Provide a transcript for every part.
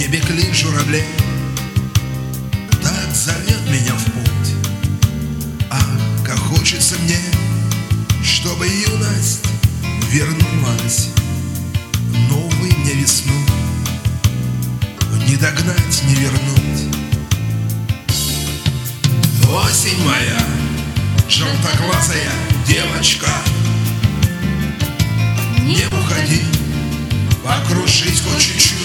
небе клин журавлей так зовет меня в путь. Ах, как хочется мне, чтобы юность вернулась, новой мне весну не догнать, не вернуть. Осень моя, желтоглазая девочка, не уходи, покружись хоть чуть-чуть.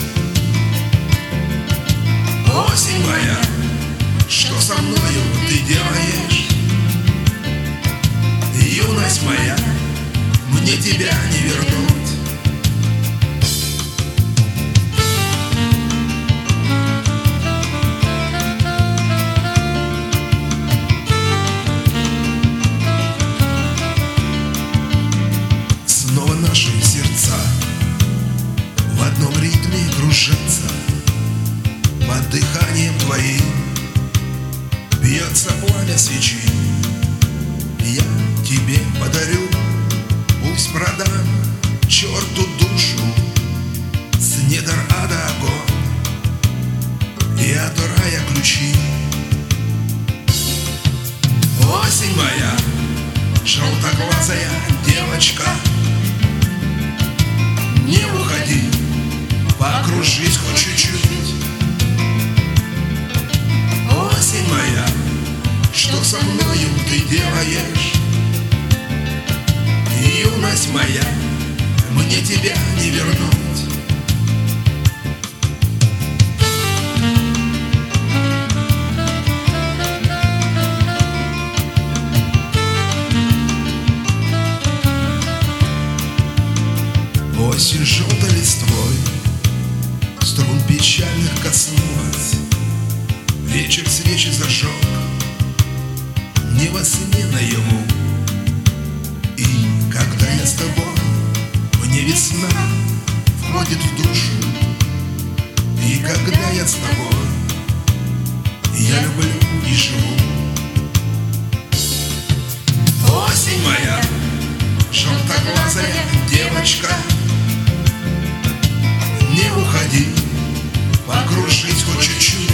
Осень моя, что со мною ты делаешь? Юность моя, мне тебя не вернуть. Снова наши сердца в одном ритме кружатся, под дыханием твоим бьется пламя свечи. Я тебе подарю, пусть продам черту душу, с недр ада огонь и от рая ключи. Осень моя, желтоглазая девочка, не уходи, покружись хоть чуть-чуть. Осень моя, что со мною ты делаешь? Юность моя, мне тебя не вернуть. Осень желтой листвой струн печальных коснулась, вечер свечи зажег не во сне наяву. И когда я с тобой, мне весна входит в душу. И когда я с тобой, я люблю и живу. Осень моя, желтоглазая девочка, не уходи, покружись хоть чуть-чуть.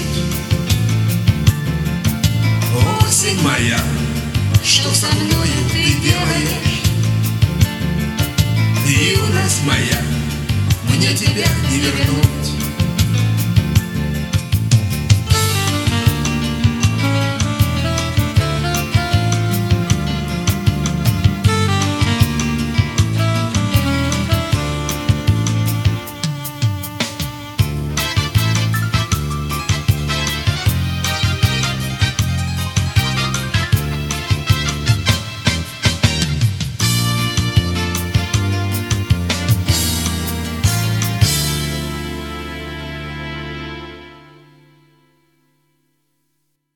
Осень моя, что со мною ты делаешь? Юность моя, мне тебя не вернуть.